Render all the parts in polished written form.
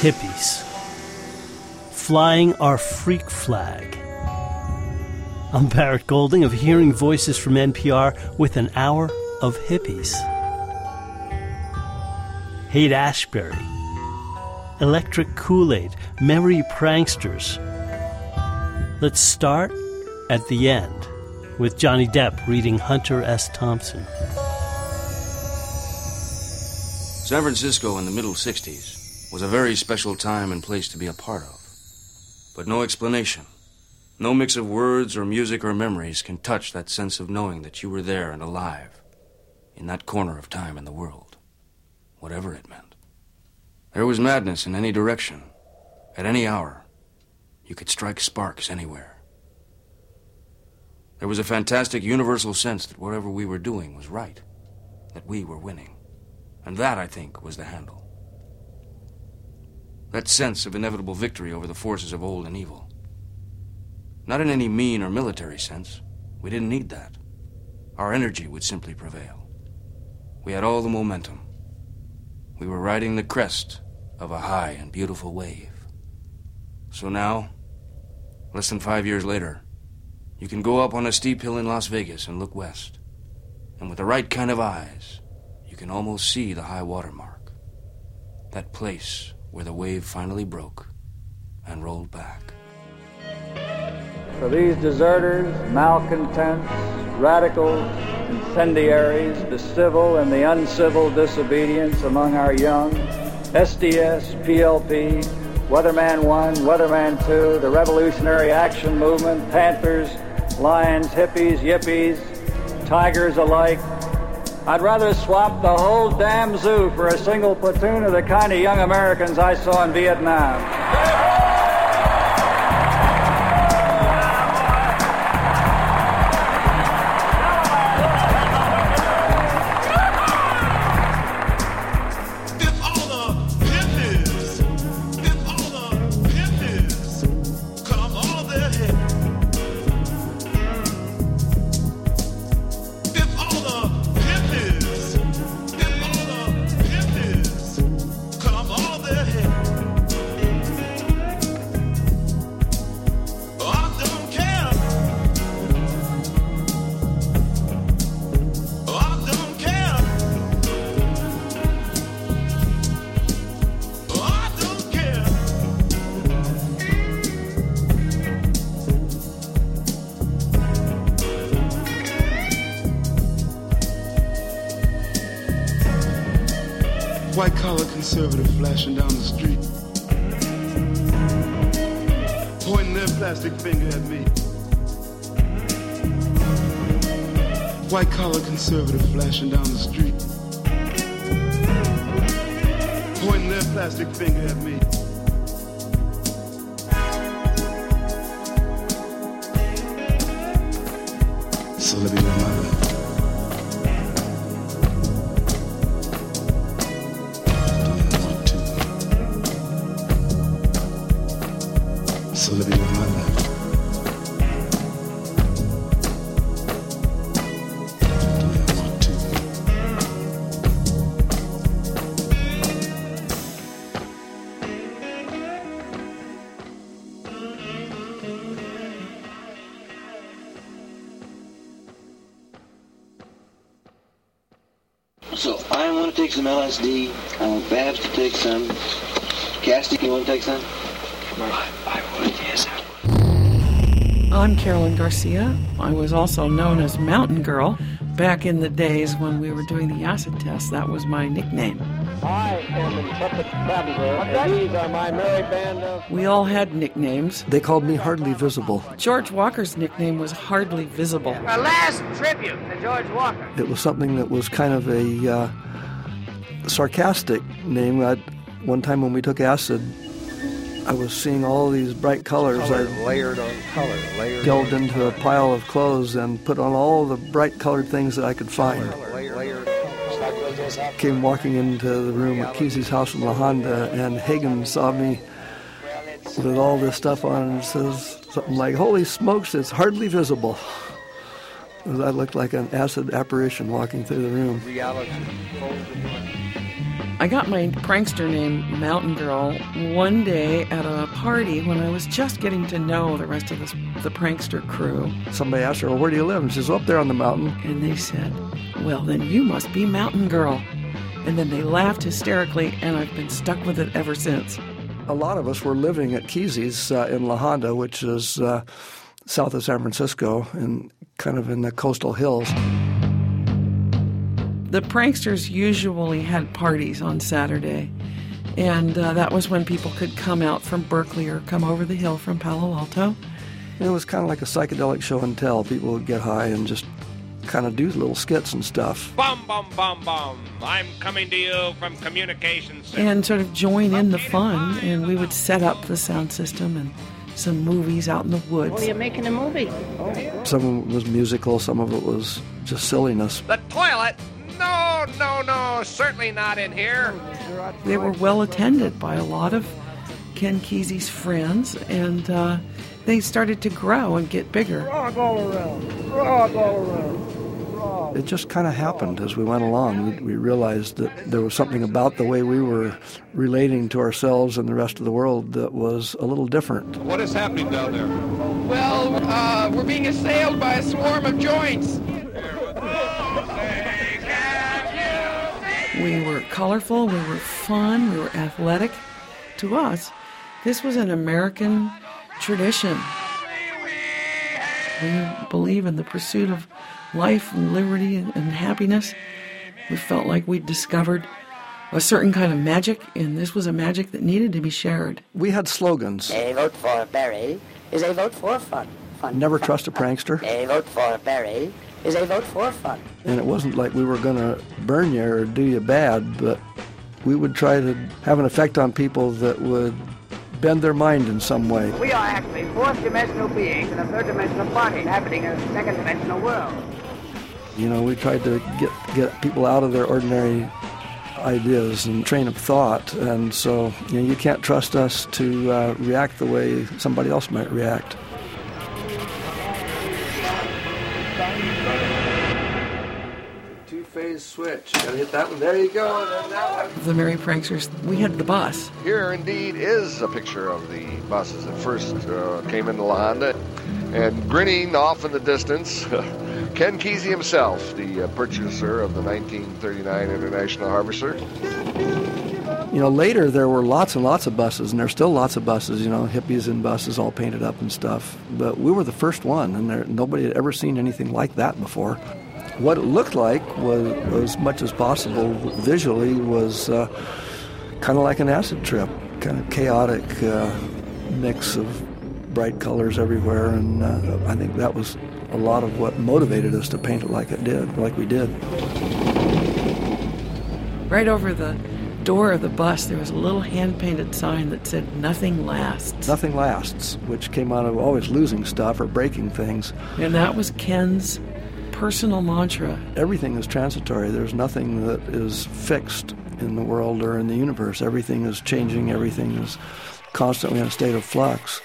hippies, flying our freak flag. I'm Barrett Golding of Hearing Voices from NPR with an hour of hippies. Haight-Ashbury, Electric Kool-Aid, Merry Pranksters. Let's start at the end with Johnny Depp reading Hunter S. Thompson. San Francisco in the middle 60s was a very special time and place to be a part of. But no explanation, no mix of words or music or memories can touch that sense of knowing that you were there and alive in that corner of time in the world, whatever it meant. There was madness in any direction, at any hour. You could strike sparks anywhere. There was a fantastic universal sense that whatever we were doing was right, that we were winning. And that, I think, was the handle. That sense of inevitable victory over the forces of old and evil. Not in any mean or military sense. We didn't need that. Our energy would simply prevail. We had all the momentum. We were riding the crest of a high and beautiful wave. So now, less than 5 years later, you can go up on a steep hill in Las Vegas and look west. And with the right kind of eyes, you can almost see the high water mark. That place where the wave finally broke and rolled back. For these deserters, malcontents, radicals, incendiaries, the civil and the uncivil disobedience among our young, SDS, PLP, Weatherman 1, Weatherman 2, the Revolutionary Action Movement, Panthers, Lions, hippies, yippies, tigers alike, I'd rather swap the whole damn zoo for a single platoon of the kind of young Americans I saw in Vietnam. White-collar conservative flashing down the street, pointing their plastic finger at me. White-collar conservative flashing down the street, pointing their plastic finger at me. So let me remind you. So let me live my life. Do I want to? So I want to take some LSD. I want Babs to take some. Cassidy, you want to take some? I would, yes, I would. I'm Carolyn Garcia. I was also known as Mountain Girl. Back in the days when we were doing the acid test, that was my nickname. I am Intrepid Traveler, and these are my merry band of... We all had nicknames. They called me Hardly Visible. George Walker's nickname was Hardly Visible. A last tribute to George Walker. It was something that was kind of a sarcastic name. One time when we took acid, I was seeing all these bright colors. I layered on color. delved into a pile of clothes and put on all the bright colored things that I could find. Came walking into the room at Kesey's house in La Honda, and Hagen saw me with all this stuff on and says something like, "Holy smokes, it's Hardly Visible." I looked like an acid apparition walking through the room. Reality. I got my prankster name Mountain Girl one day at a party when I was just getting to know the rest of the prankster crew. Somebody asked her, well, where do you live? And she says, up there on the mountain. And they said, well, then you must be Mountain Girl. And then they laughed hysterically, and I've been stuck with it ever since. A lot of us were living at Kesey's in La Honda, which is south of San Francisco and kind of in the coastal hills. The pranksters usually had parties on Saturday, and that was when people could come out from Berkeley or come over the hill from Palo Alto. It was kind of like a psychedelic show and tell. People would get high and just kind of do little skits and stuff. Bum, bum, bum, bum. I'm coming to you from communications center. And sort of join in the fun, and we would set up the sound system and some movies out in the woods. What are you making a movie? Some of it was musical, some of it was just silliness. The toilet? No, certainly not in here. They were well attended by a lot of Ken Kesey's friends, and they started to grow and get bigger. Rock all around, rock all around. It just kind of happened as we went along. We realized that there was something about the way we were relating to ourselves and the rest of the world that was a little different. What is happening down there? Well, we're being assailed by a swarm of joints. We were colorful, we were fun, we were athletic. To us, this was an American tradition. We believe in the pursuit of life and liberty and happiness. We felt like we'd discovered a certain kind of magic, and this was a magic that needed to be shared. We had slogans. A vote for Barry is a vote for fun. Never trust a prankster. A vote for Barry is a vote for fun. And it wasn't like we were going to burn you or do you bad, but we would try to have an effect on people that would bend their mind in some way. We are actually fourth-dimensional beings in a third-dimensional body inhabiting a second-dimensional world. You know, we tried to get people out of their ordinary ideas and train of thought, and so you can't trust us to react the way somebody else might react. Two-phase switch. Gotta hit that one. There you go. And then that one. The Merry Pranksters, we had the bus. Here indeed is a picture of the buses that first came into La Honda. And grinning off in the distance, Ken Kesey himself, the purchaser of the 1939 International Harvester. You know, later there were lots and lots of buses, and there's still lots of buses, you know, hippies in buses all painted up and stuff. But we were the first one, and nobody had ever seen anything like that before. What it looked like was, as much as possible visually, was kind of like an acid trip, kind of chaotic mix of bright colors everywhere, and I think that was a lot of what motivated us to paint it like we did. Right over the door of the bus, there was a little hand-painted sign that said, "Nothing lasts." Nothing lasts, which came out of always losing stuff or breaking things. And that was Ken's personal mantra. Everything is transitory. There's nothing that is fixed in the world or in the universe. Everything is changing. Everything is constantly in a state of flux.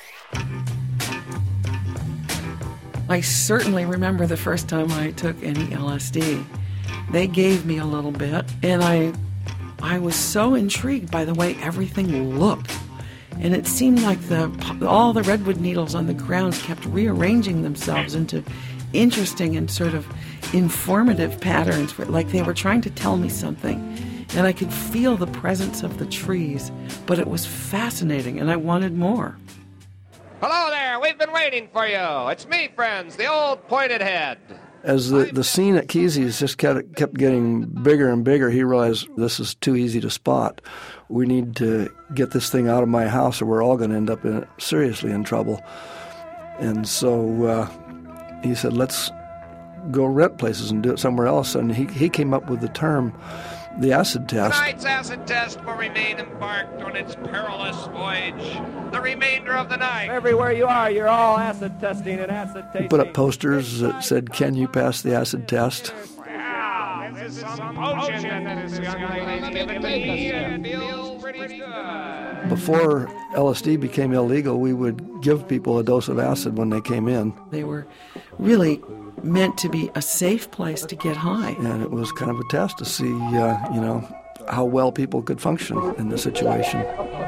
I certainly remember the first time I took any LSD. They gave me a little bit, and I was so intrigued by the way everything looked. And it seemed like all the redwood needles on the ground kept rearranging themselves into interesting and sort of informative patterns, like they were trying to tell me something. And I could feel the presence of the trees, but it was fascinating, and I wanted more. Hello there, we've been waiting for you. It's me, friends, the old pointed head. As the scene at Kesey's just kept getting bigger and bigger, he realized this is too easy to spot. We need to get this thing out of my house or we're all going to end up seriously in trouble. And so he said, let's go rent places and do it somewhere else. And he came up with the term, the acid test. Tonight's acid test will remain embarked on its perilous voyage the remainder of the night. Everywhere you are, you're all acid testing and acid tasting. He put up posters that said, "Can you pass the acid test?" Wow, this is some potion that this young lady's given me. It feels pretty good. Before LSD became illegal, we would give people a dose of acid when they came in. They were really meant to be a safe place to get high. And it was kind of a test to see, how well people could function in the situation.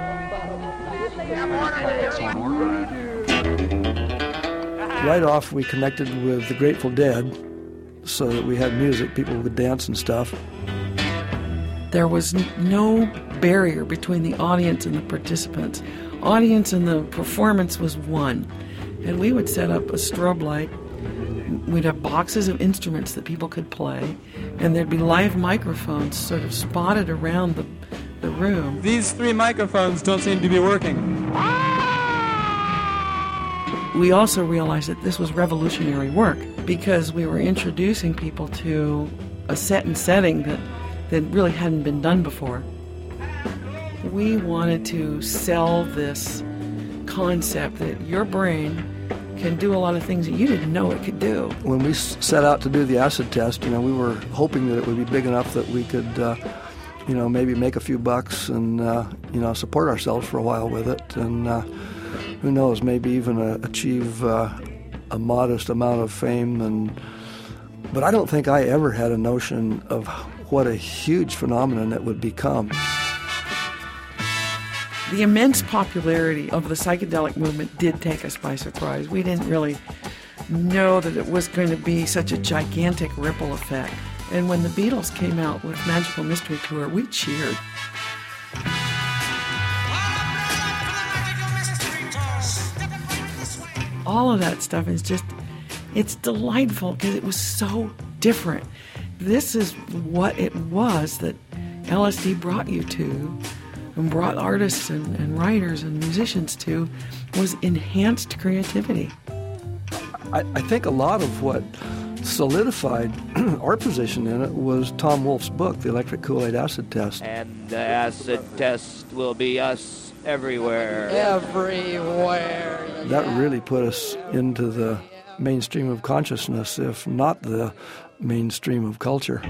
Right off, we connected with the Grateful Dead so that we had music, people would dance and stuff. There was no barrier between the audience and the participants. Audience and the performance was one. And we would set up a strobe light. We'd have boxes of instruments that people could play, and there'd be live microphones sort of spotted around the room. These 3 microphones don't seem to be working. We also realized that this was revolutionary work because we were introducing people to a set and setting that really hadn't been done before. We wanted to sell this concept that your brain can do a lot of things that you didn't know it could do. When we set out to do the acid test, we were hoping that it would be big enough that we could, maybe make a few bucks and, support ourselves for a while with it. And who knows, maybe even achieve a modest amount of fame. But I don't think I ever had a notion of what a huge phenomenon it would become. The immense popularity of the psychedelic movement did take us by surprise. We didn't really know that it was going to be such a gigantic ripple effect. And when the Beatles came out with Magical Mystery Tour, we cheered. All of that stuff is just, it's delightful because it was so different. This is what it was that LSD brought you to, and brought artists and writers and musicians to, was enhanced creativity. I think a lot of what solidified our position in it was Tom Wolfe's book, The Electric Kool-Aid Acid Test. And the acid test will be us everywhere. Everywhere. That really put us into the mainstream of consciousness, if not the mainstream of culture.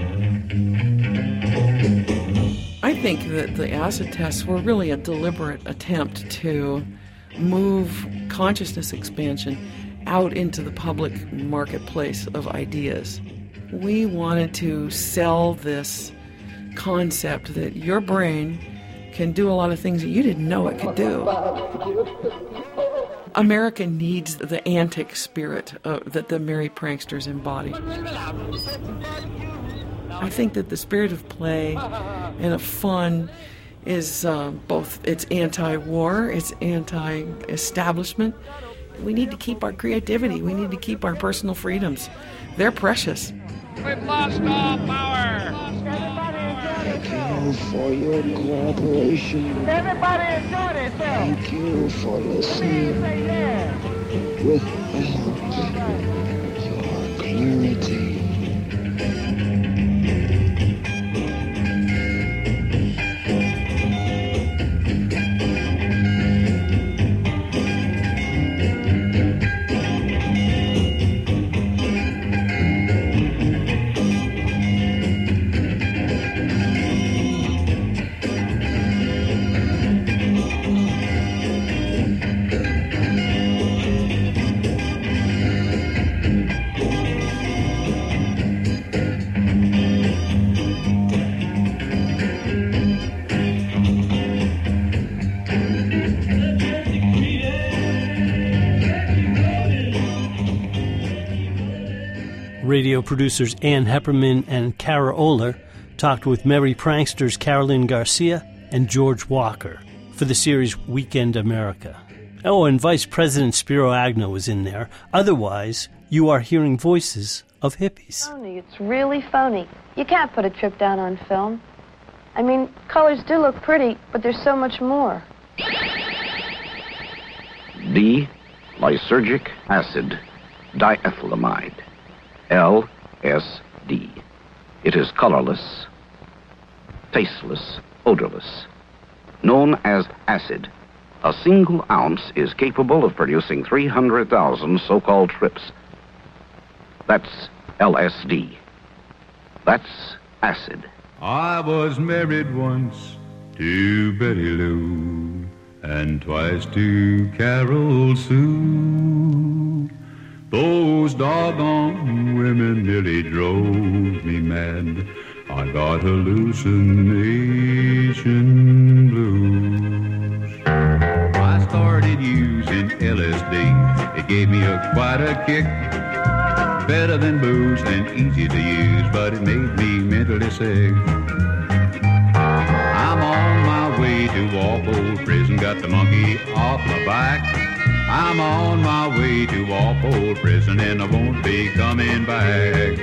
I think that the acid tests were really a deliberate attempt to move consciousness expansion out into the public marketplace of ideas. We wanted to sell this concept that your brain can do a lot of things that you didn't know it could do. America needs the antic spirit that the Merry Pranksters embodied. I think that the spirit of play and of fun is both, it's anti-war, it's anti-establishment. We need to keep our creativity. We need to keep our personal freedoms. They're precious. We've lost all power. Thank you for your cooperation. Everybody enjoyed itself. Thank you for listening. With your clarity. Radio producers Ann Hepperman and Kara Oler talked with Merry Pranksters Carolyn Garcia and George Walker for the series Weekend America. Oh, and Vice President Spiro Agnew was in there. Otherwise, you are hearing voices of hippies. Phony. It's really phony. You can't put a trip down on film. I mean, colors do look pretty, but there's so much more. D. Lysergic acid diethylamide. LSD. It is colorless, tasteless, odorless. Known as acid, a single ounce is capable of producing 300,000 so-called trips. That's LSD. That's acid. I was married once to Betty Lou and twice to Carol Sue. Those doggone women nearly drove me mad. I got hallucinations. kick. Better than booze and easy to use, but it made me mentally sick. I'm on my way to Walpole Prison, got the monkey off my back. I'm on my way to Walpole Prison and I won't be coming back.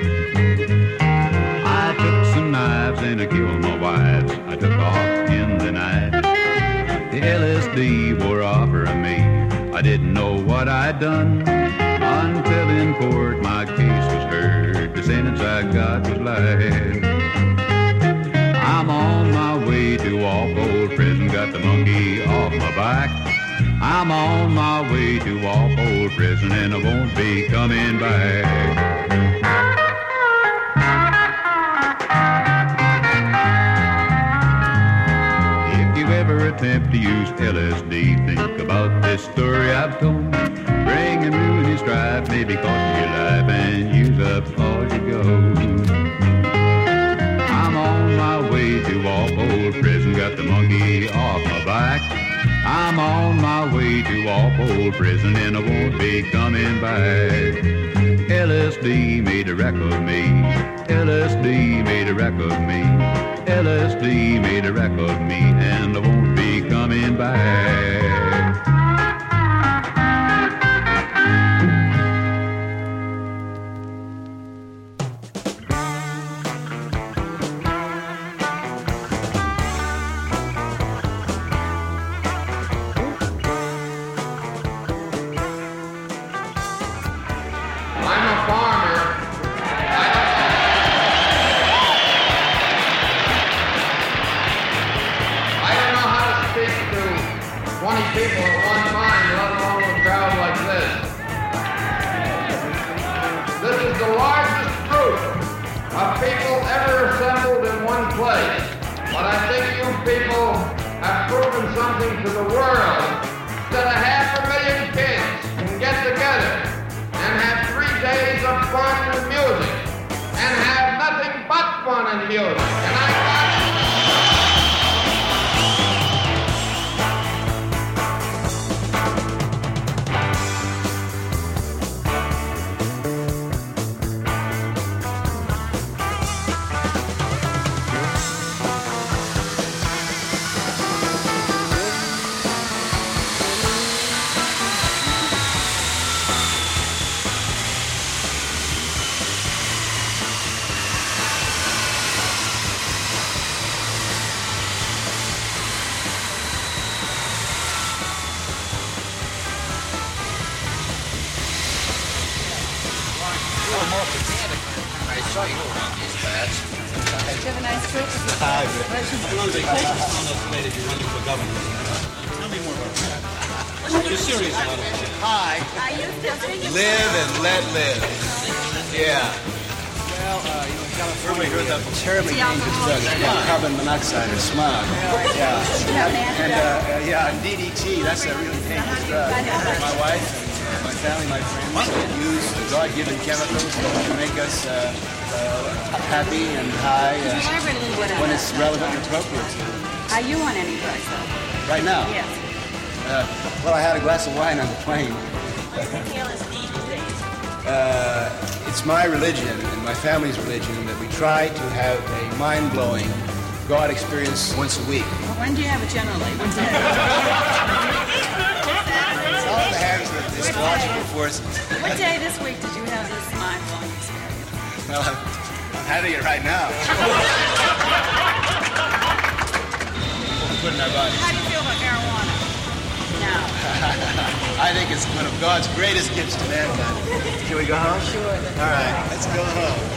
I took some knives and I killed my wives. I took off in the night. The LSD were offering me. I didn't know what I'd done until in court my case was heard. The sentence I got was life. I'm on my way to Walpole Prison, got the monkey off my back. I'm on my way to Walpole Prison and I won't be coming back. If you ever attempt to use LSD, think about this story I've told. Bringing ruin and strife, maybe cost your life and use up all your gold. I'm on my way to Walpole Prison, got the monkey off my back. I'm on my way to Walpole Prison and I won't be coming back. LSD made a wreck of me. LSD made a wreck of me. LSD made a wreck of me and I won't be coming back. Carbon monoxide or smog. And DDT, that's a really dangerous drug. My wife and my family, my friends use God-given chemicals to make us happy and high when it's relevant and appropriate. Are you on any drugs, though? Right now? Yes. Well, I had a glass of wine on the plane. It's my religion and my family's religion that we try to have a mind-blowing God experience once a week. Well, when do you have it generally? What's that? It's all in the hands of the astrological forces. What day this week did you have this mind-blowing experience? Well, I'm having it right now. Put in our bodies. How do you feel about marijuana now? I think it's one of God's greatest gifts to mankind. Can we go home? Sure. All right, let's go home.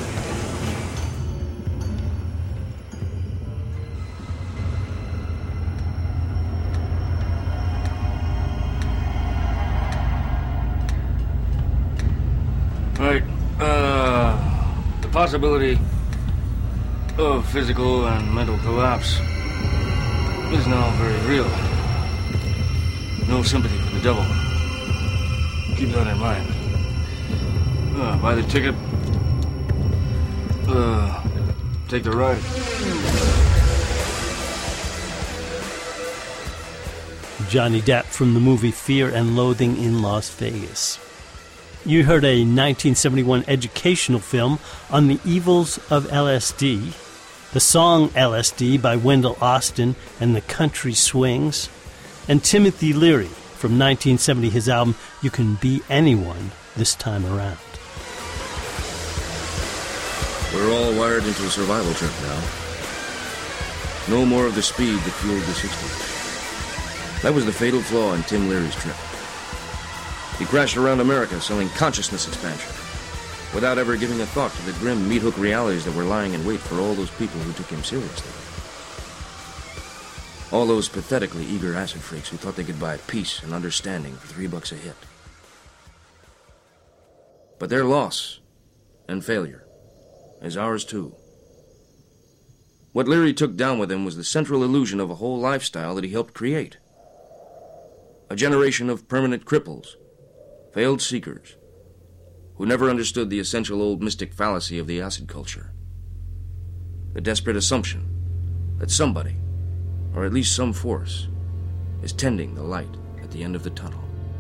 The possibility of physical and mental collapse is now very real. No sympathy for the devil. Keep that in mind. Buy the ticket. Take the ride. Johnny Depp from the movie Fear and Loathing in Las Vegas. You heard a 1971 educational film on the evils of LSD, the song LSD by Wendell Austin and the Country Swings, and Timothy Leary from 1970, his album You Can Be Anyone This Time Around. We're all wired into a survival trip now. No more of the speed that fueled the 60s. That was the fatal flaw in Tim Leary's trip. He crashed around America selling consciousness expansion without ever giving a thought to the grim meat-hook realities that were lying in wait for all those people who took him seriously. All those pathetically eager acid freaks who thought they could buy peace and understanding for $3 a hit. But their loss and failure is ours too. What Leary took down with him was the central illusion of a whole lifestyle that he helped create. A generation of permanent cripples, failed seekers, who never understood the essential old mystic fallacy of the acid culture. The desperate assumption that somebody, or at least some force, is tending the light at the end of the tunnel.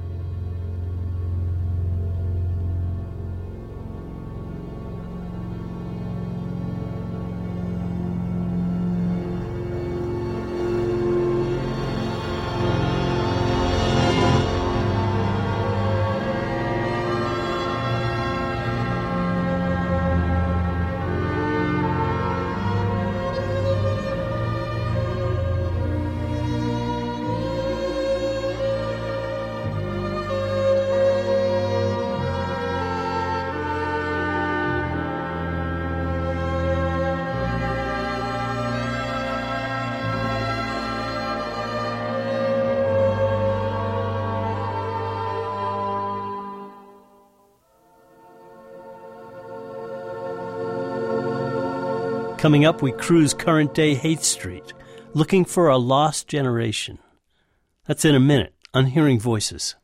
Coming up, we cruise current-day Haight Street, looking for a lost generation. That's in a minute on Hearing Voices.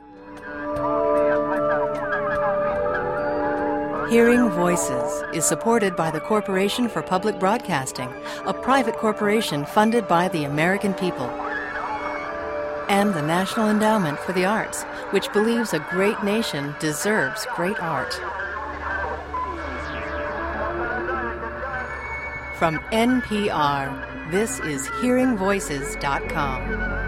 Hearing Voices is supported by the Corporation for Public Broadcasting, a private corporation funded by the American people, and the National Endowment for the Arts, which believes a great nation deserves great art. From NPR, this is HearingVoices.com.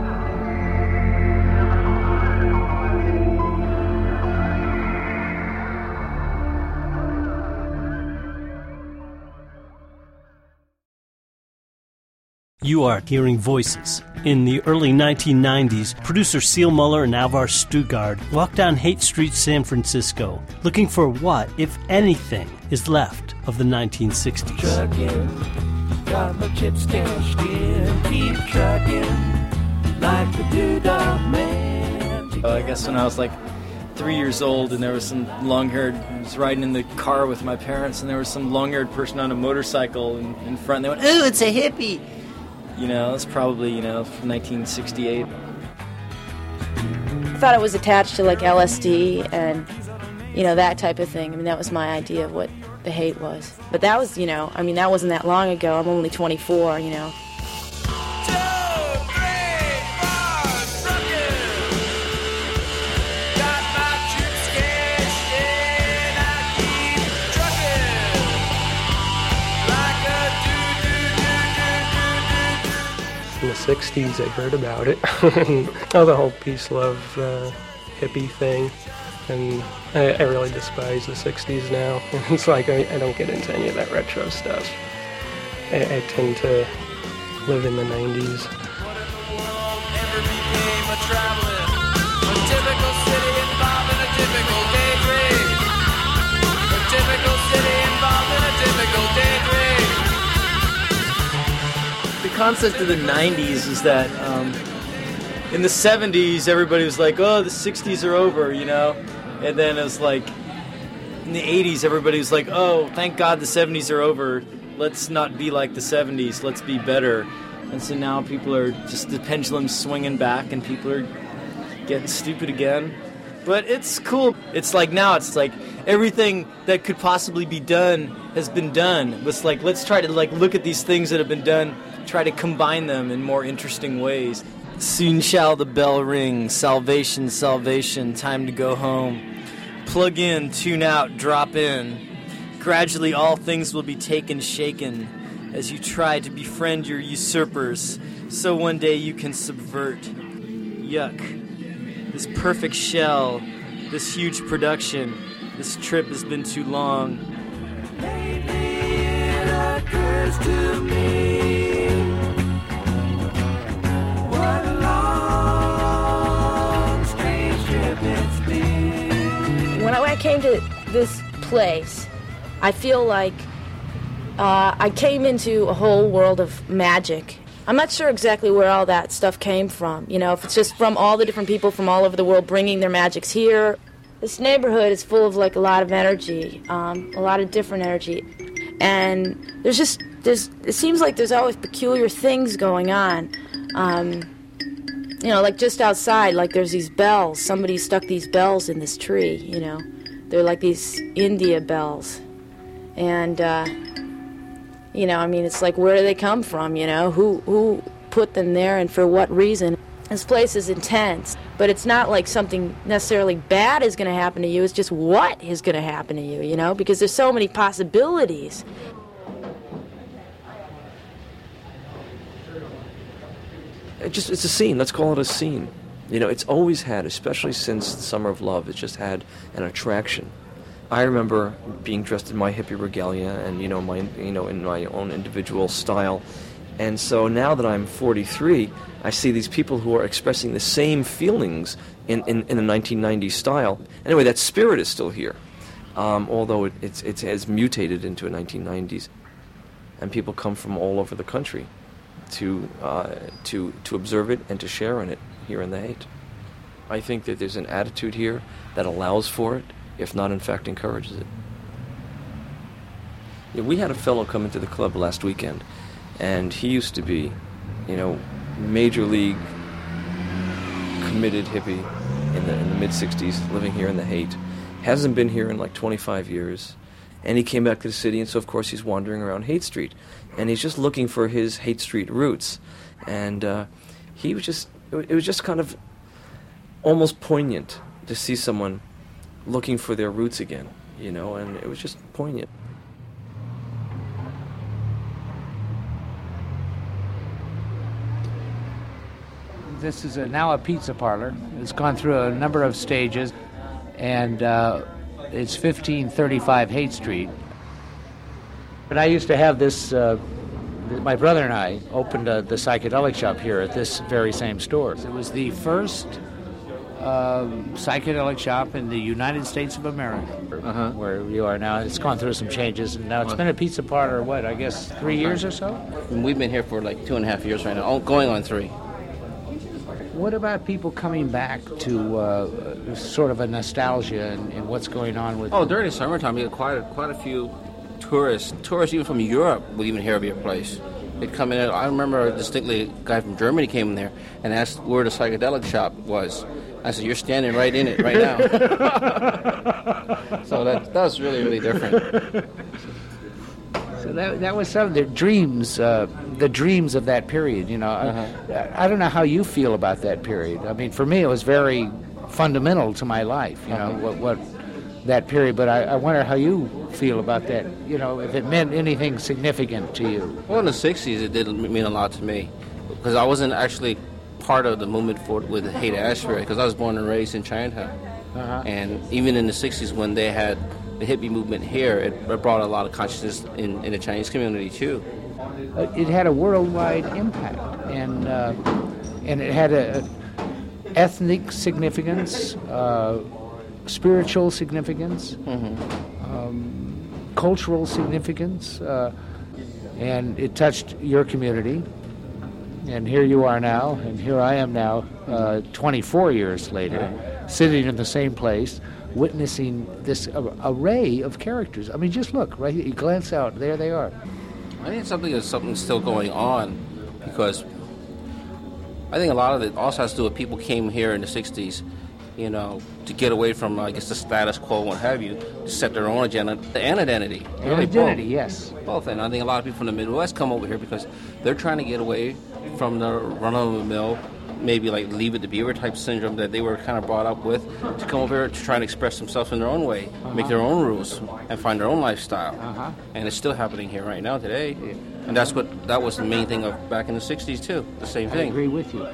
You are Hearing Voices. In the early 1990s, producer Seal Muller and Alvar Stugard walked down Haight Street, San Francisco, looking for what, if anything, is left of the 1960s. Trucking, got my chips cashed in, keep trucking, like the Doodah Man. I guess when I was like 3 years old and there was some long-haired, I was riding in the car with my parents and there was some long-haired person on a motorcycle in front and they went, "Ooh, it's a hippie!" You know, it's probably, 1968. I thought it was attached to like LSD and, that type of thing. I mean, that was my idea of what the hate was. But that was, that wasn't that long ago. I'm only 24, In the 60s, I heard about it. The whole peace, love, hippie thing. And I really despise the 60s now. It's like I don't get into any of that retro stuff. I tend to live in the 90s. The concept of the 90s is that in the 70s, everybody was like, oh, the 60s are over, And then it was like, in the 80s, everybody was like, oh, thank God the 70s are over. Let's not be like the 70s. Let's be better. And so now people are just, the pendulum's swinging back and people are getting stupid again. But it's cool. It's like now, it's like everything that could possibly be done has been done. It's like, let's try to look at these things that have been done, try to combine them in more interesting ways. Soon shall the bell ring, salvation, salvation, time to go home. Plug in, tune out, drop in. Gradually all things will be taken, shaken, as you try to befriend your usurpers, so one day you can subvert. Yuck. This perfect shell, this huge production, this trip has been too long. Lately it occurs to me what a long, strange trip it's been. When I came to this place, I feel like I came into a whole world of magic. I'm not sure exactly where all that stuff came from. You know, if it's just from all the different people from all over the world bringing their magics here. This neighborhood is full of like a lot of energy, a lot of different energy. And it seems like there's always peculiar things going on. You know, like just outside, like there's these bells. Somebody stuck these bells in this tree, you know. They're like these India bells. And, you know, I mean, it's like, where do they come from, you know? Who put them there and for what reason? This place is intense, but it's not like something necessarily bad is going to happen to you. It's just what is going to happen to you, you know? Because there's so many possibilities. It's a scene. Let's call it a scene. You know, it's always had, especially since the Summer of Love, it's just had an attraction. I remember being dressed in my hippie regalia and, in my own individual style. And so now that I'm 43, I see these people who are expressing the same feelings in the 1990s style. Anyway, that spirit is still here, although it has mutated into a 1990s. And people come from all over the country to observe it and to share in it here in the Haight. I think that there's an attitude here that allows for it, if not, in fact, encourages it. Yeah, we had a fellow come into the club last weekend, and he used to be, major league committed hippie in the mid-'60s, living here in the Haight. Hasn't been here in like 25 years. And he came back to the city, and so, of course, he's wandering around Haight Street. And he's just looking for his Haight Street roots. And it was just kind of almost poignant to see someone looking for their roots again, and it was just poignant. This is now a pizza parlor. It's gone through a number of stages, and it's 1535 Haight Street. But I used to have this, my brother and I opened the psychedelic shop here at this very same store. It was the first psychedelic shop in the United States of America, where you are now. It's gone through some changes, and now it's been a pizza parlor, 3 years or so? And we've been here for like 2.5 years right now, going on 3. What about people coming back to sort of a nostalgia and what's going on with... Oh, during the summertime, we had quite a few tourists even from Europe would even hear of your place. They'd come in. I remember distinctly a guy from Germany came in there and asked where the psychedelic shop was. I said, "You're standing right in it right now." So that was really, really different. So that was some of the dreams of that period. I don't know how you feel about that period. I mean, for me, it was very fundamental to my life. What that period. But I wonder how you feel about that. If it meant anything significant to you. Well, in the '60s, it did mean a lot to me because I wasn't actually part of the movement with the Haight-Ashbury because I was born and raised in Chinatown. And even in the '60s, when they had the hippie movement here, it brought a lot of consciousness in the Chinese community too. It had a worldwide impact, and it had a ethnic significance, spiritual significance, cultural significance, and it touched your community. And here you are now, and here I am now, 24 years later, sitting in the same place, witnessing this array of characters. I mean, just look, right? You glance out, there they are. I think something's still going on, because I think a lot of it also has to do with people came here in the '60s, to get away from, I guess, the status quo and what have you, to set their own agenda and identity. Identity, yes. Both, and I think a lot of people from the Midwest come over here because they're trying to get away from the run-of-the-mill maybe like Leave It to Beaver type syndrome that they were kind of brought up with, to come over here to try and express themselves in their own way, make their own rules, and find their own lifestyle. And it's still happening here right now today. And that was the main thing of back in the 60s too, the same thing. I agree with you.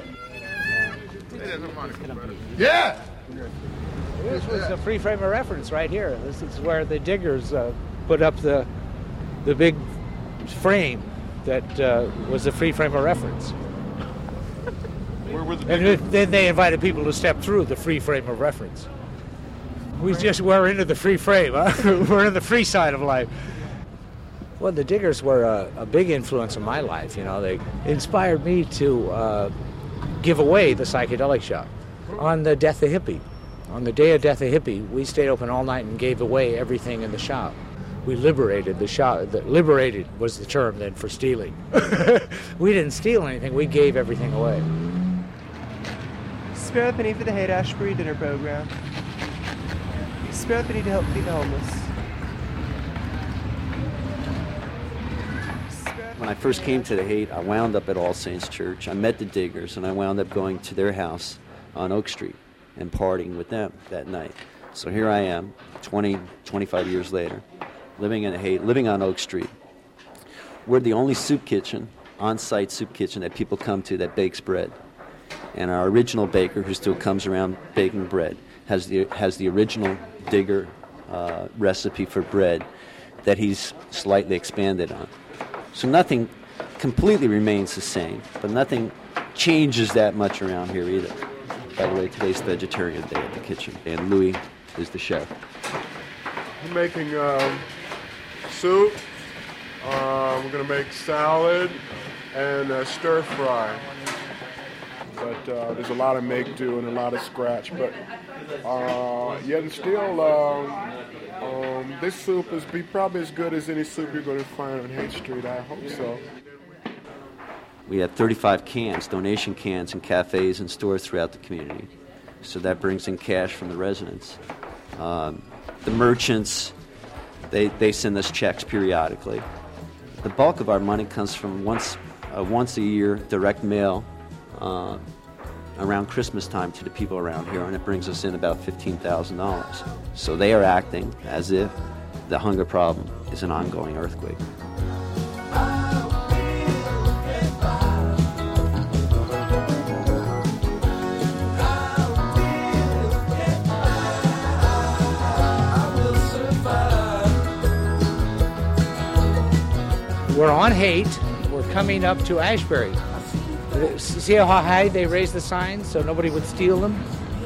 Yeah! This was the free frame of reference right here. This is where the diggers put up the big frame that was the free frame of reference. Where were the diggers? And then they invited people to step through the free frame of reference. We're into the free frame. Huh? We're in the free side of life. Well, the diggers were a big influence in my life. You know, they inspired me to give away the psychedelic shop on the death of Hippie. On the day of death of Hippie, we stayed open all night and gave away everything in the shop. We liberated the shop. Liberated was the term then for stealing. We didn't steal anything. We gave everything away. Spare a penny for the Haight-Ashbury dinner program. Spare a penny to help feed the homeless. When I first came to the Haight, I wound up at All Saints Church. I met the diggers, and I wound up going to their house on Oak Street and partying with them that night. So here I am, 25 years later, living in the Haight, living on Oak Street. We're the only soup kitchen, on-site soup kitchen, that people come to that bakes bread. And our original baker, who still comes around baking bread, has the original digger recipe for bread that he's slightly expanded on. So nothing completely remains the same, but nothing changes that much around here either. By the way, today's vegetarian day at the kitchen, and Louis is the chef. I'm making soup. We're going to make salad and stir fry. But there's a lot of make-do and a lot of scratch. But yet and still, this soup is probably as good as any soup you're going to find on Haight Street. I hope so. We have 35 cans, donation cans, in cafes and stores throughout the community. So that brings in cash from the residents. The merchants, they send us checks periodically. The bulk of our money comes from once a year direct mail around Christmas time to the people around here, and it brings us in about $15,000. So they are acting as if the hunger problem is an ongoing earthquake. We're on Haight. We're coming up to Ashbury. See how high they raised the signs so nobody would steal them?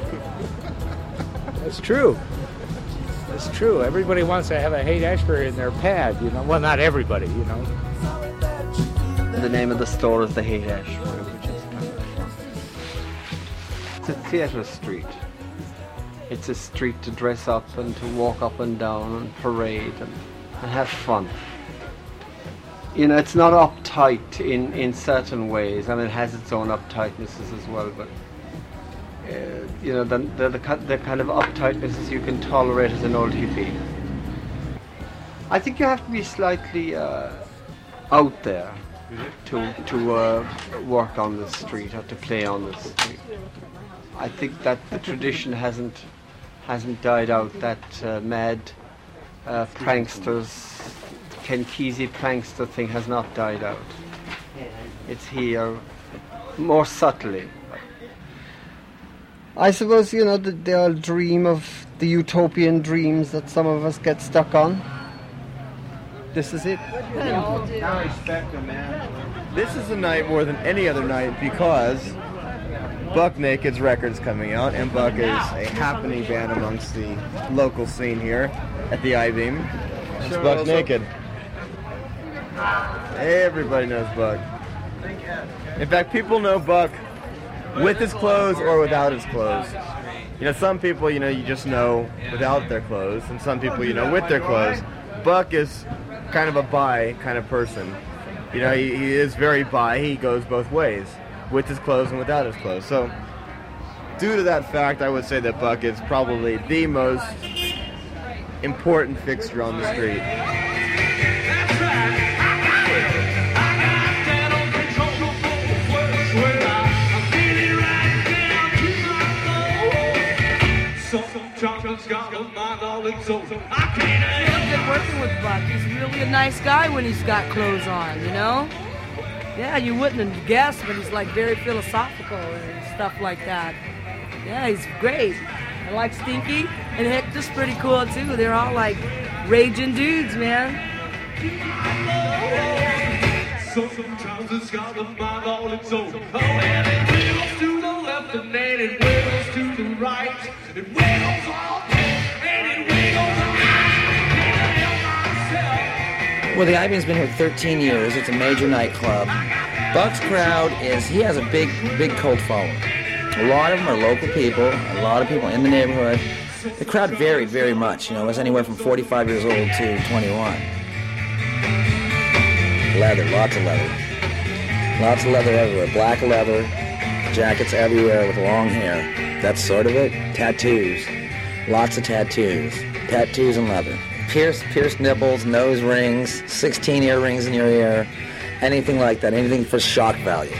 That's true. That's true. Everybody wants to have a Haight-Ashbury in their pad, you know. Well, not everybody, you know. The name of the store is the Haight-Ashbury, which is kind of... It's a theatre street. It's a street to dress up and to walk up and down and parade and have fun. You know, it's not uptight in certain ways. I mean, it has its own uptightnesses as well, but you know, the kind of uptightnesses you can tolerate as an old hippie. I think you have to be slightly out there to work on the street or to play on the street. I think that the tradition hasn't died out. That mad pranksters, Ken Kesey prankster thing has not died out. It's here more subtly. I suppose, you know, they all dream of the utopian dreams that some of us get stuck on. This is it. I respect him, man. This is a night more than any other night because Buck Naked's record's coming out, and Buck is a happening band amongst the local scene here at the I-Beam. It's Buck Naked. Everybody knows Buck. In fact, people know Buck with his clothes or without his clothes. You know, some people, you know, you just know without their clothes, and some people, you know, with their clothes. Buck is kind of a bi kind of person. You know, he is very bi. He goes both ways, with his clothes and without his clothes. So, due to that fact, I would say that Buck is probably the most important fixture on the street. I'm feeling right. Been working with Buck. He's really a nice guy when he's got clothes on, you know? Yeah, you wouldn't have guessed, but he's like very philosophical and stuff like that. Yeah, he's great. I like Stinky, and Hector's pretty cool too. They're all like raging dudes, man. Sometimes it's got to find all its own. Oh, and it wiggles to the left and then it wiggles to the right. It wiggles all day and it wiggles all night. Well, the IBM's been here 13 years. It's a major nightclub. Buck's crowd he has a big cult following. A lot of them are local people, a lot of people in the neighborhood. The crowd varied very much. You know, it was anywhere from 45 years old to 21. Leather, lots of leather. Lots of leather everywhere. Black leather, jackets everywhere with long hair. That's sort of it. Tattoos. Lots of tattoos. Tattoos and leather. Pierced nipples, nose rings, 16 earrings in your ear. Anything like that. Anything for shock value.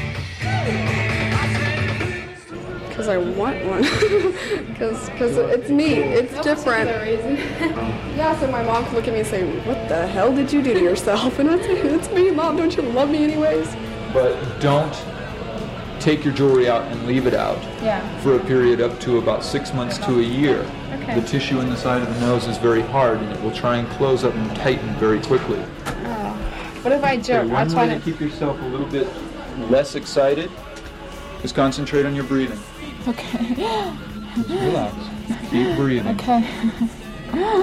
Because I want one. Because it's neat. It's different. Yeah, so my mom could look at me and say, what the hell did you do to yourself? And I'd say, it's me, Mom. Don't you love me anyways? But don't take your jewelry out and leave it out for a period up to about 6 months to a year. Okay. The tissue in the side of the nose is very hard and it will try and close up and tighten very quickly. What if I joke? One way to keep yourself a little bit less excited is concentrate on your breathing. Okay. Just relax. Keep breathing. Okay. No.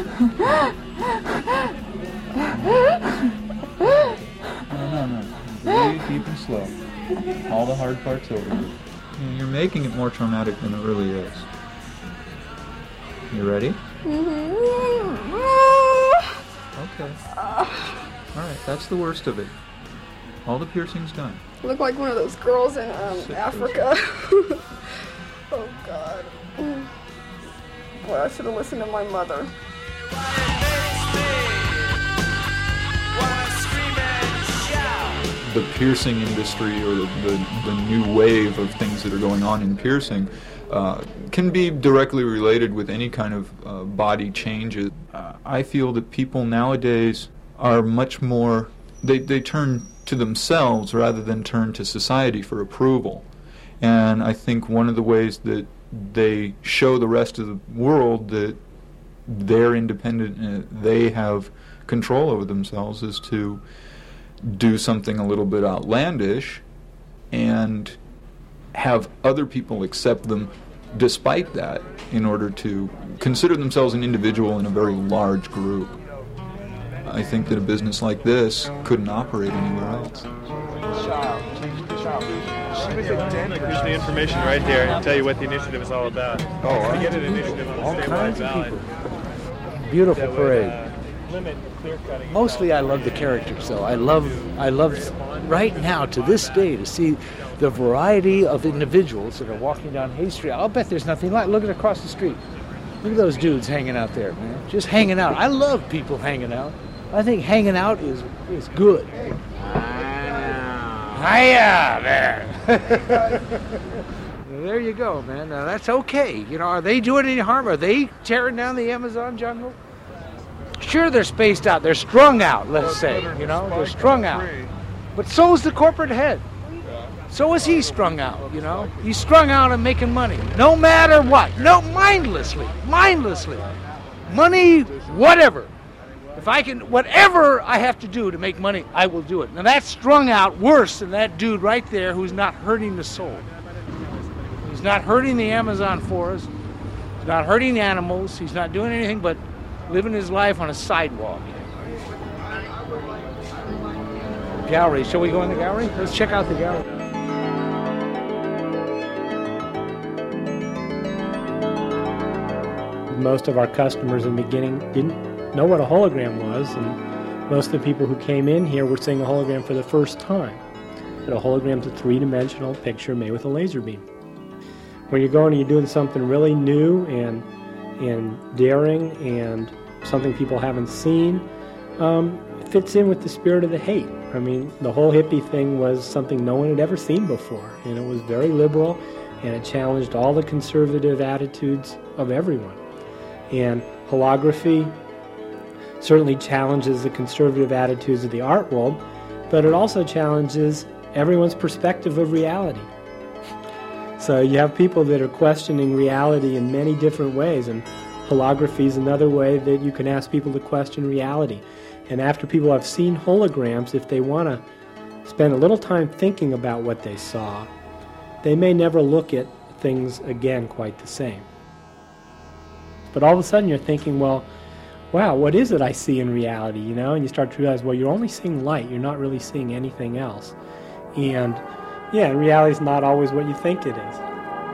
Really deep and slow. All the hard parts over. You're making it more traumatic than it really is. You ready? Okay. Alright, that's the worst of it. All the piercing's done. I look like one of those girls in Africa. Oh, God. Boy, I should have listened to my mother. The piercing industry or the new wave of things that are going on in piercing can be directly related with any kind of body changes. I feel that people nowadays are much more, they turn to themselves rather than turn to society for approval. And I think one of the ways that they show the rest of the world that they're independent and they have control over themselves is to do something a little bit outlandish and have other people accept them despite that in order to consider themselves an individual in a very large group. I think that a business like this couldn't operate anywhere else. Here's the information right here and tell you what the initiative is all about. We get an initiative on the statewide ballot. Beautiful parade. Mostly I love the characters, though. I love right now, to this day, to see the variety of individuals that are walking down Hay Street. I'll bet there's nothing like, look at across the street. Look at those dudes hanging out there, man. Just hanging out. I love people hanging out. I think hanging out is good. Hiya there. There you go, man. Now that's okay. You know, are they doing any harm? Are they tearing down the Amazon jungle? Sure, they're spaced out. They're strung out, let's say. You know, they're strung out. But so is the corporate head. So is he strung out, you know. He's strung out and making money. No matter what. No, mindlessly. Money, whatever. If I can, whatever I have to do to make money, I will do it. Now that's strung out worse than that dude right there who's not hurting the soul. He's not hurting the Amazon forest. He's not hurting the animals. He's not doing anything but living his life on a sidewalk. Gallery. Shall we go in the gallery? Let's check out the gallery. Most of our customers in the beginning didn't know what a hologram was, and most of the people who came in here were seeing a hologram for the first time. But a hologram's a three-dimensional picture made with a laser beam. When you're going and you're doing something really new and daring and something people haven't seen, it fits in with the spirit of the hate. I mean, the whole hippie thing was something no one had ever seen before, and it was very liberal, and it challenged all the conservative attitudes of everyone. And holography certainly challenges the conservative attitudes of the art world, but it also challenges everyone's perspective of reality. So you have people that are questioning reality in many different ways, and holography is another way that you can ask people to question reality. And after people have seen holograms, if they want to spend a little time thinking about what they saw, they may never look at things again quite the same. But all of a sudden you're thinking, well, wow, what is it I see in reality, you know? And you start to realize, well, you're only seeing light, you're not really seeing anything else. And yeah, reality is not always what you think it is.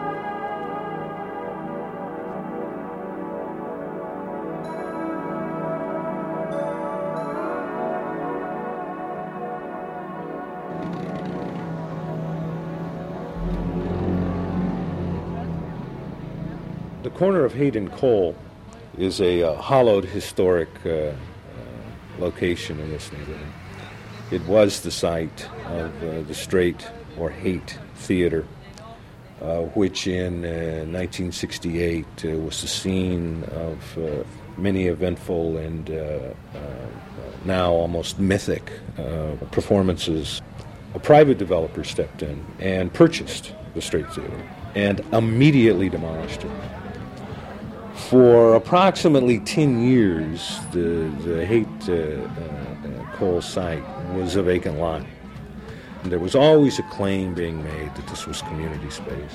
The corner of Haight and Cole is a hollowed historic location in this neighborhood. It was the site of the Straight or Haight Theater, which in 1968 was the scene of many eventful and now almost mythic performances. A private developer stepped in and purchased the Straight Theater and immediately demolished it. For approximately 10 years, the Haight Cole site was a vacant lot. And there was always a claim being made that this was community space.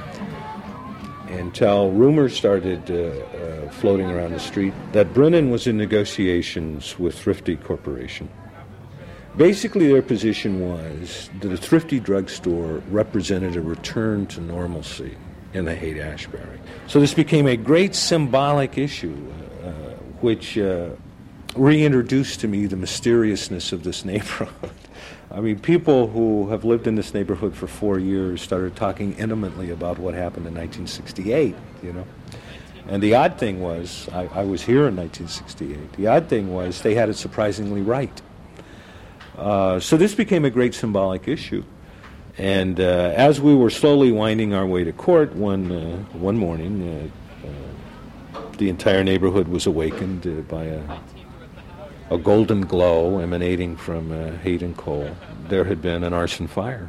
Until rumors started floating around the street that Brennan was in negotiations with Thrifty Corporation. Basically, their position was that a Thrifty drugstore represented a return to normalcy in the Haight-Ashbury. So this became a great symbolic issue, which reintroduced to me the mysteriousness of this neighborhood. I mean, people who have lived in this neighborhood for 4 years started talking intimately about what happened in 1968, you know. And the odd thing was, I was here in 1968, the odd thing was they had it surprisingly right. So this became a great symbolic issue. And as we were slowly winding our way to court one morning, the entire neighborhood was awakened by a golden glow emanating from Haight and Cole. There had been an arson fire.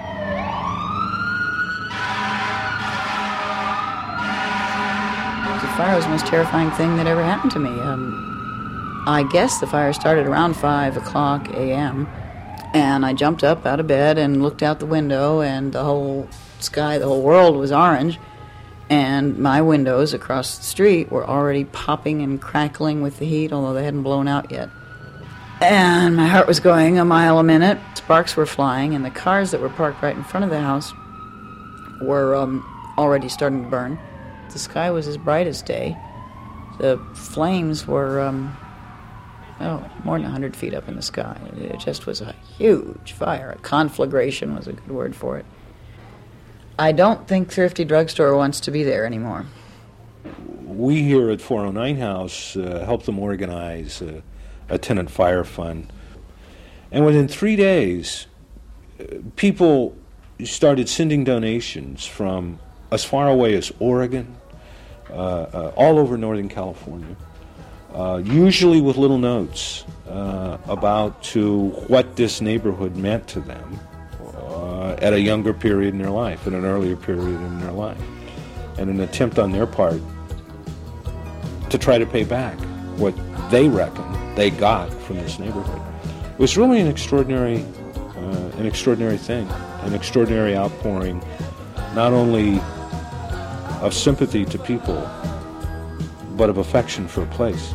The fire was the most terrifying thing that ever happened to me. I guess the fire started around 5 o'clock a.m., and I jumped up out of bed and looked out the window, and the whole sky, the whole world was orange, and my windows across the street were already popping and crackling with the heat, although they hadn't blown out yet. And my heart was going a mile a minute. Sparks were flying, and the cars that were parked right in front of the house were already starting to burn. The sky was as bright as day. The flames were more than 100 feet up in the sky. It just was a huge fire. A conflagration was a good word for it. I don't think Thrifty Drugstore wants to be there anymore. We here at 409 House helped them organize a tenant fire fund. And within 3 days, people started sending donations from as far away as Oregon, all over Northern California. Usually with little notes about to what this neighborhood meant to them at a younger period in their life, at an earlier period in their life, and an attempt on their part to try to pay back what they reckon they got from this neighborhood. It was really an extraordinary thing, an extraordinary outpouring, not only of sympathy to people, but of affection for a place.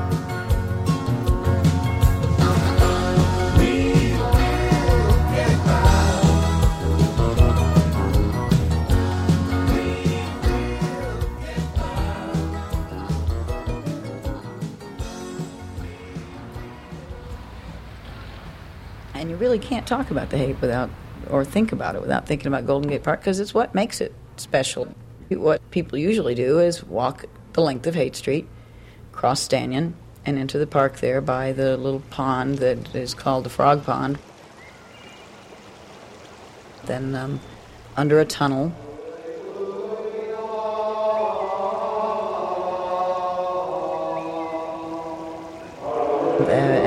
And you really can't talk about the Haight or think about it without thinking about Golden Gate Park, because it's what makes it special. What people usually do is walk the length of Haight Street, cross Stanyon, and into the park there by the little pond that is called the Frog Pond. Then under a tunnel.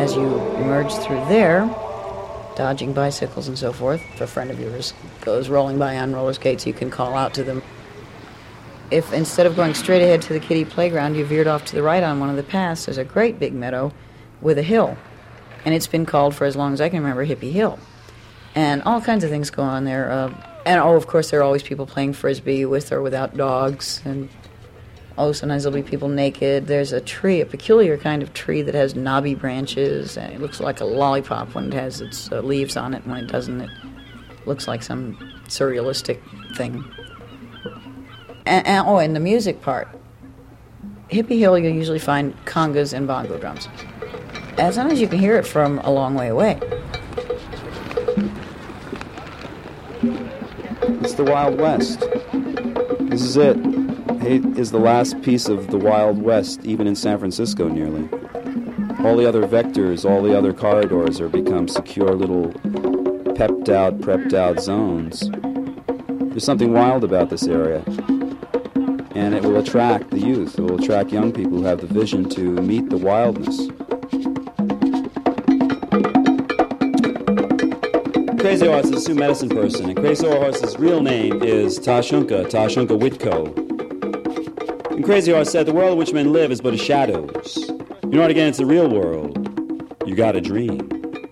as you emerge through there, dodging bicycles and so forth, if a friend of yours goes rolling by on roller skates, you can call out to them. If instead of going straight ahead to the kiddie playground, you veered off to the right on one of the paths, there's a great big meadow with a hill. And it's been called, for as long as I can remember, Hippie Hill. And all kinds of things go on there. Of course, there are always people playing Frisbee with or without dogs. And, sometimes there'll be people naked. There's a tree, a peculiar kind of tree that has knobby branches. And it looks like a lollipop when it has its leaves on it. When it doesn't, it looks like some surrealistic thing. And the music part. Hippie Hill, you'll usually find congas and bongo drums. And sometimes you can hear it from a long way away. It's the Wild West. This is it. Hate is the last piece of the Wild West, even in San Francisco nearly. All the other vectors, all the other corridors are become secure little prepped out zones. There's something wild about this area. And it will attract the youth. It will attract young people who have the vision to meet the wildness. Crazy Horse is a Sioux medicine person, and Crazy Horse's real name is Tashunka Whitco. And Crazy Horse said, the world in which men live is but a shadows. You know what, again, it's the real world. You gotta dream.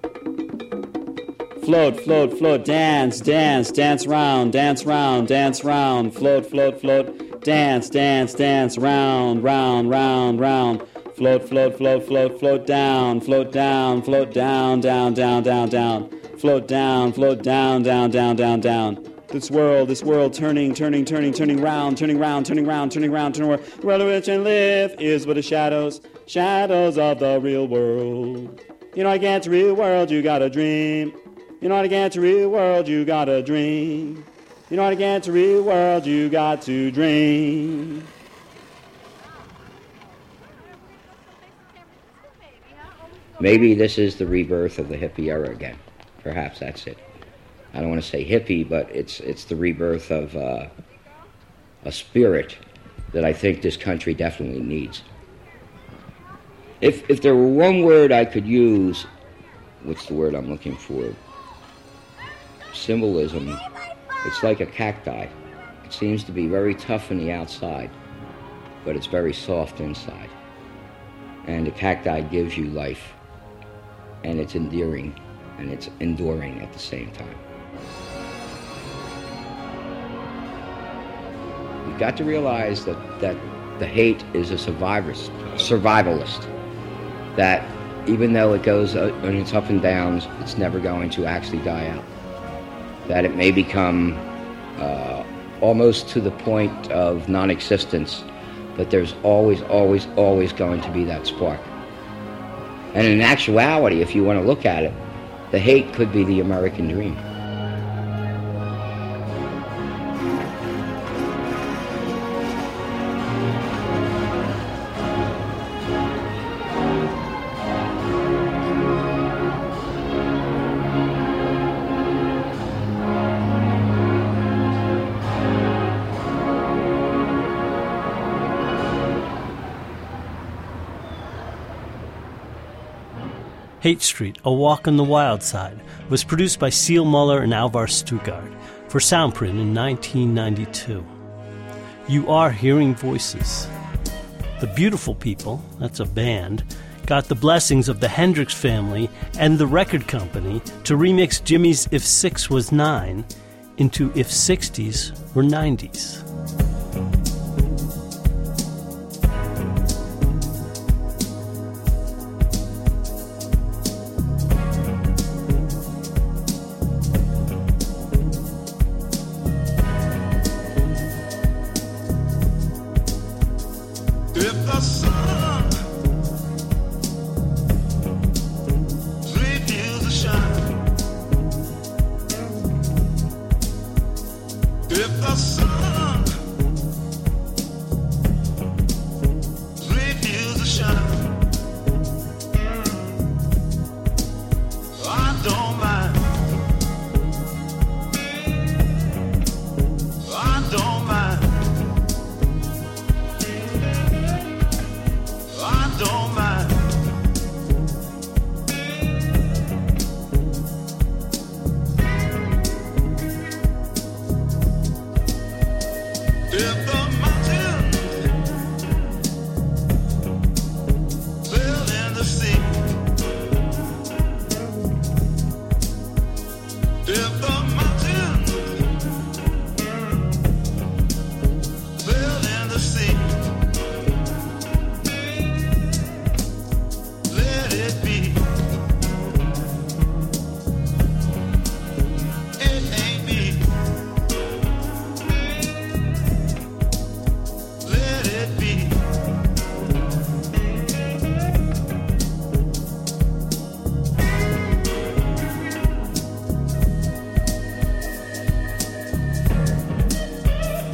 Float, float, float, dance, dance, dance round, dance round, dance round, float, float, float. Dance, dance, dance, round, round, round, round. Float, float, float, float, float down, float down, float down, down, down, down, down. Float down, down, down, down, down. This world, turning, turning, turning, turning round, turning round, turning round, turning round, turning round. The world in which I live is but the shadows of the real world. You know, I get to real world, you gotta dream. You know, I get to real world, you gotta dream. You know how to get to real world, you got to dream. Maybe this is the rebirth of the hippie era again. Perhaps that's it. I don't want to say hippie, but it's the rebirth of a spirit that I think this country definitely needs. If there were one word I could use, what's the word I'm looking for? Symbolism. It's like a cacti. It seems to be very tough on the outside, but it's very soft inside. And the cacti gives you life, and it's endearing, and it's enduring at the same time. You've got to realize that the hate is a survivalist, that even though it goes on its up and downs, it's never going to actually die out. That it may become almost to the point of non-existence, but there's always, always, always going to be that spark. And in actuality, if you want to look at it, the hate could be the American dream. Hate Street, A Walk on the Wild Side, was produced by Seal Muller and Alvar Stuttgart for Soundprint in 1992. You are hearing voices. The Beautiful People, that's a band, got the blessings of the Hendrix family and the record company to remix Jimmy's If 6 Was 9 into If 60s Were 90s.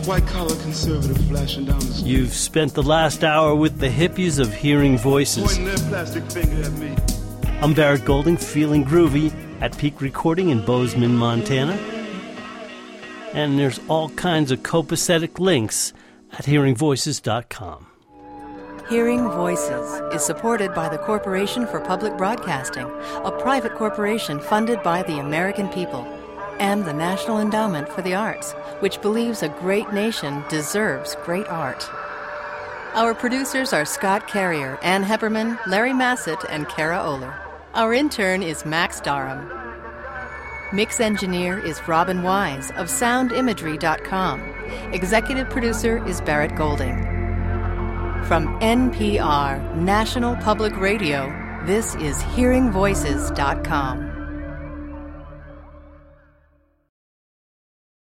white-collar conservative flashing down the street. You've spent the last hour with the hippies of Hearing Voices. Pointing their plastic finger at me. I'm Barrett Golding, feeling groovy at Peak Recording in Bozeman, Montana. And there's all kinds of copacetic links at hearingvoices.com. Hearing Voices is supported by the Corporation for Public Broadcasting, a private corporation funded by the American people, and the National Endowment for the Arts, which believes a great nation deserves great art. Our producers are Scott Carrier, Ann Hepperman, Larry Massett, and Kara Oler. Our intern is Max Darham. Mix engineer is Robin Wise of soundimagery.com. Executive producer is Barrett Golding. From NPR, National Public Radio, this is hearingvoices.com.